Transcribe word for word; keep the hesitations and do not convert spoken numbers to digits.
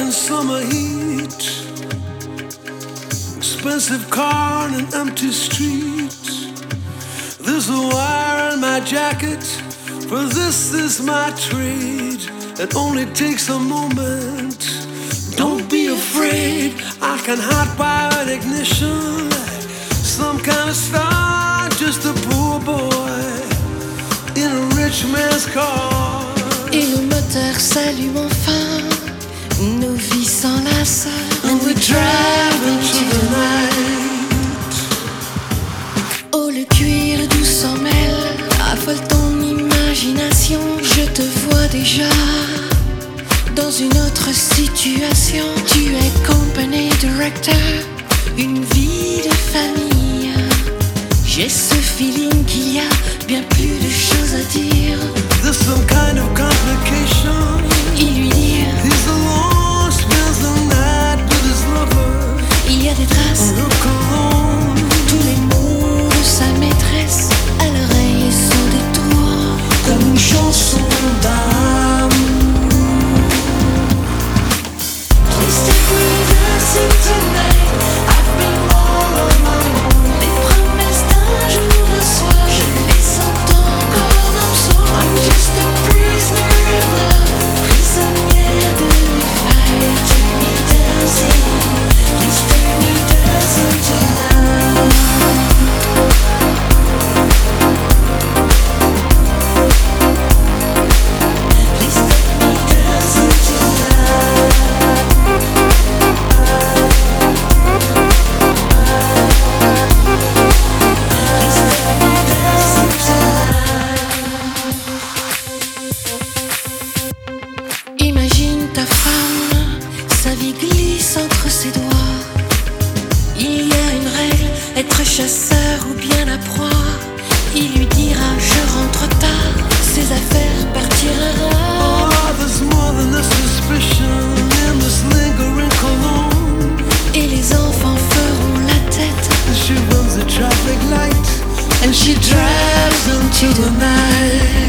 in summer heat, expensive car on an empty street. There's a wire in my jacket, for this is my trade. It only takes a moment. Don't be afraid, I can hot wire an ignition like some kind of star, just a poor boy in a rich man's car. Et le moteur s'allume enfin, nos vies s'enlacent, and we drive into the night. Oh, le cuir doux s'en mêle, affole ton imagination. Je te vois déjà dans une autre situation. Tu es company director, une vie de famille. J'ai ce feeling qu'il y a bien plus de choses à dire. There's some kind of complication. Il lui dit He's alone, spends the night with his lover. il y a des traces, Look alone, tous les mots de sa maîtresse à l'oreille sont des tours. comme une chanson d'amour. Please take me dancing tonight. I've been all on my own. Les promesses d'un jour un soir, je les entends encore dans mon son. I'm just a prisoner of love, prisonnière de mes failles. Take me dancing, please take me dancing tonight. Please take me dancing tonight. Imagine ta femme, sa vie glisse entre ses doigts. Il y a une règle, être chasseur ou bien la proie. Il lui dira je rentre tard, ses affaires partiront. Oh, there's more than a suspicion in this lingering cologne. Et les enfants feront la tête. She runs a traffic light and she drives into the night.